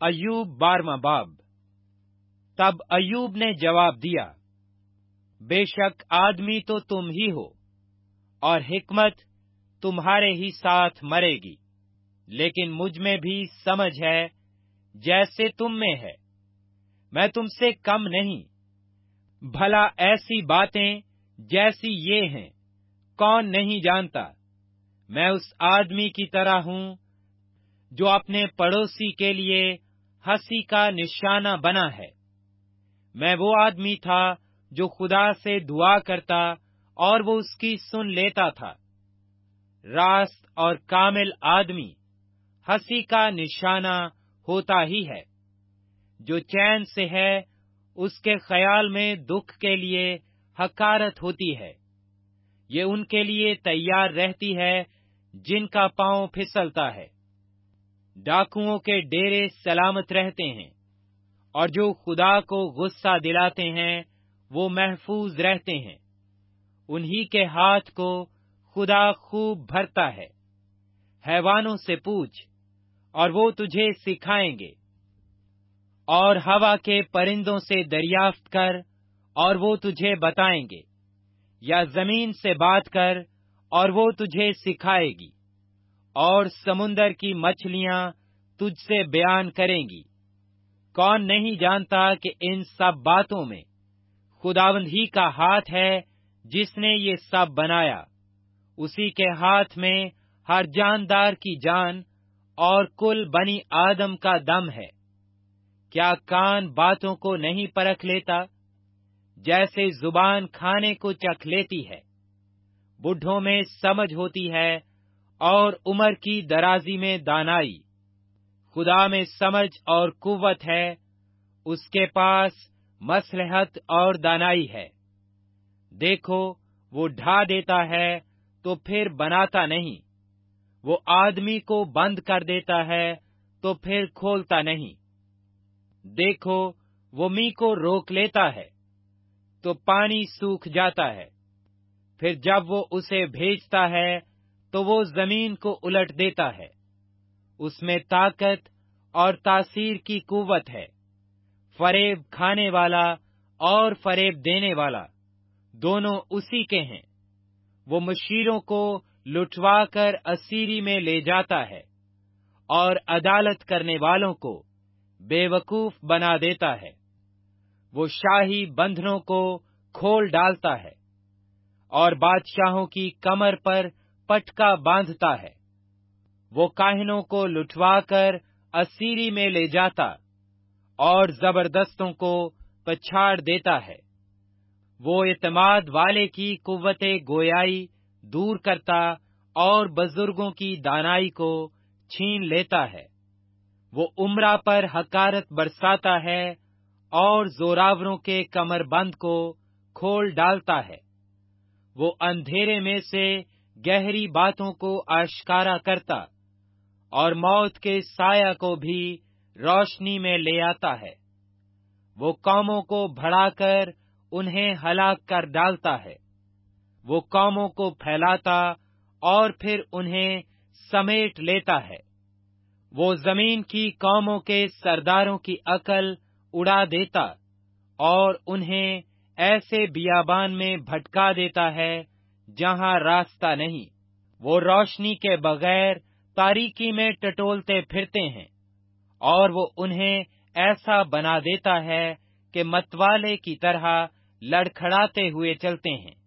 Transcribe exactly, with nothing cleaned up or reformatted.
ایوب بارہواں باب۔ تب ایوب نے جواب دیا، بے شک آدمی تو تم ہی ہو، اور حکمت تمہارے ہی ساتھ مرے گی، لیکن مجھ میں بھی سمجھ ہے جیسے تم میں ہے، میں تم سے کم نہیں۔ بھلا ایسی باتیں جیسی یہ ہیں کون نہیں جانتا؟ میں اس آدمی کی طرح ہوں جو اپنے پڑوسی کے لیے ہنسی کا نشانہ بنا ہے۔ میں وہ آدمی تھا جو خدا سے دعا کرتا اور وہ اس کی سن لیتا تھا۔ راست اور کامل آدمی ہنسی کا نشانہ ہوتا ہی ہے۔ جو چین سے ہے اس کے خیال میں دکھ کے لیے حقارت ہوتی ہے۔ یہ ان کے لیے تیار رہتی ہے جن کا پاؤں پھسلتا ہے۔ ڈاکوؤں کے ڈیرے سلامت رہتے ہیں، اور جو خدا کو غصہ دلاتے ہیں وہ محفوظ رہتے ہیں۔ انہی کے ہاتھ کو خدا خوب بھرتا ہے۔ حیوانوں سے پوچھ اور وہ تجھے سکھائیں گے، اور ہوا کے پرندوں سے دریافت کر اور وہ تجھے بتائیں گے، یا زمین سے بات کر اور وہ تجھے سکھائے گی، اور سمندر کی مچھلیاں تجھ سے بیان کریں گی۔ کون نہیں جانتا کہ ان سب باتوں میں خداوند ہی کا ہاتھ ہے جس نے یہ سب بنایا؟ اسی کے ہاتھ میں ہر جاندار کی جان اور کل بنی آدم کا دم ہے۔ کیا کان باتوں کو نہیں پرکھ لیتا؟ جیسے زبان کھانے کو چکھ لیتی ہے۔ بوڑھوں میں سمجھ ہوتی ہے اور عمر کی درازی میں دانائی۔ خدا میں سمجھ اور قوت ہے، اس کے پاس مصلحت اور دانائی ہے۔ دیکھو، وہ ڈھا دیتا ہے تو پھر بناتا نہیں، وہ آدمی کو بند کر دیتا ہے تو پھر کھولتا نہیں۔ دیکھو، وہ می کو روک لیتا ہے تو پانی سوکھ جاتا ہے، پھر جب وہ اسے بھیجتا ہے تو وہ زمین کو الٹ دیتا ہے۔ اس میں طاقت اور تاثیر کی قوت ہے۔ فریب کھانے والا اور فریب دینے والا دونوں اسی کے ہیں۔ وہ مشیروں کو لٹوا کر اسیری میں لے جاتا ہے، اور عدالت کرنے والوں کو بے وقوف بنا دیتا ہے۔ وہ شاہی بندھنوں کو کھول ڈالتا ہے، اور بادشاہوں کی کمر پر پٹکا باندھتا ہے۔ وہ کاہنوں کو لٹوا کر اسیری میں لے جاتا اور زبردستوں کو پچھاڑ دیتا ہے۔ وہ اعتماد والے کی قوت گویائی دور کرتا اور بزرگوں کی دانائی کو چھین لیتا ہے۔ وہ امرا پر حقارت برساتا ہے اور زوراوروں کے کمر بند کو کھول ڈالتا ہے۔ وہ اندھیرے میں سے گہری باتوں کو آشکارا کرتا اور موت کے سایہ کو بھی روشنی میں لے آتا ہے۔ وہ قوموں کو بھڑا کر انہیں ہلاک کر ڈالتا ہے۔ وہ قوموں کو پھیلاتا اور پھر انہیں سمیٹ لیتا ہے۔ وہ زمین کی قوموں کے سرداروں کی عقل اڑا دیتا اور انہیں ایسے بیابان میں بھٹکا دیتا ہے جہاں راستہ نہیں۔ وہ روشنی کے بغیر تاریکی میں ٹٹولتے پھرتے ہیں، اور وہ انہیں ایسا بنا دیتا ہے کہ متوالے کی طرح لڑکھڑاتے ہوئے چلتے ہیں۔